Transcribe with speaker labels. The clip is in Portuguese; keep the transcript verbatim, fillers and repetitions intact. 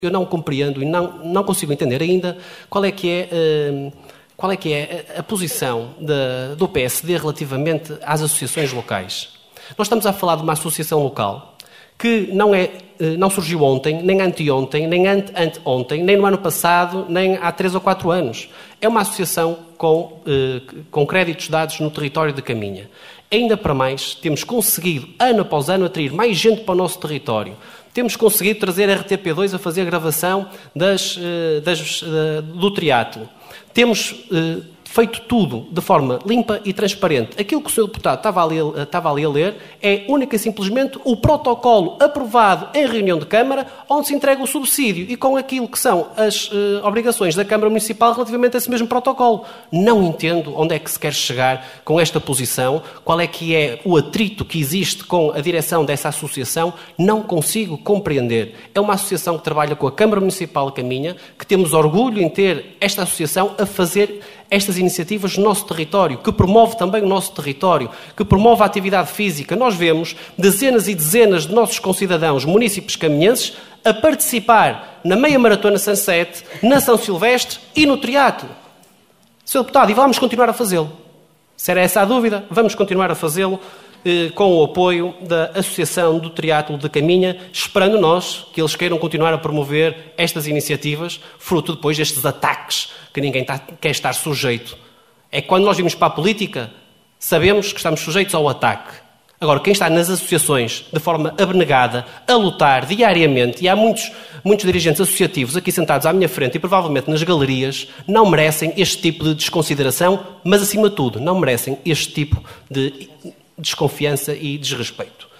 Speaker 1: Eu não compreendo e não, não consigo entender ainda qual é que é, uh, qual é, que é a, a posição de, do P S D relativamente às associações locais. Nós estamos a falar de uma associação local que não, é, uh, não surgiu ontem, nem anteontem, nem ante-anteontem, nem no ano passado, nem há três ou quatro anos. É uma associação com, uh, com créditos dados no território de Caminha. Ainda para mais, temos conseguido, ano após ano, atrair mais gente para o nosso território. Temos conseguido trazer a R T P dois a fazer a gravação das, das, do triatlo. Temos uh, feito tudo de forma limpa e transparente. Aquilo que o senhor deputado estava ali, estava ali a ler é única e simplesmente o protocolo aprovado em reunião de Câmara, onde se entrega o subsídio e com aquilo que são as uh, obrigações da Câmara Municipal relativamente a esse mesmo protocolo. Não entendo onde é que se quer chegar com esta posição, qual é que é o atrito que existe com a direção dessa associação, não consigo compreender. É uma associação que trabalha com a Câmara Municipal de Caminha, que temos orgulho em ter esta associação a fazer estas iniciativas no nosso território, que promove também o nosso território, que promove a atividade física. Nós vemos dezenas e dezenas de nossos concidadãos munícipes caminhenses a participar na meia maratona Sunset, na São Silvestre e no triatlo. senhor Deputado, e vamos continuar a fazê-lo. Se era essa a dúvida, vamos continuar a fazê-lo eh, com o apoio da Associação do Triatlo de Caminha, esperando nós que eles queiram continuar a promover estas iniciativas, fruto depois destes ataques que ninguém tá, quer estar sujeito. É que quando nós vimos para a política, sabemos que estamos sujeitos ao ataque. Agora, quem está nas associações de forma abnegada, a lutar diariamente, e há muitos, muitos dirigentes associativos aqui sentados à minha frente e provavelmente nas galerias, não merecem este tipo de desconsideração, mas, acima de tudo, não merecem este tipo de desconfiança e desrespeito.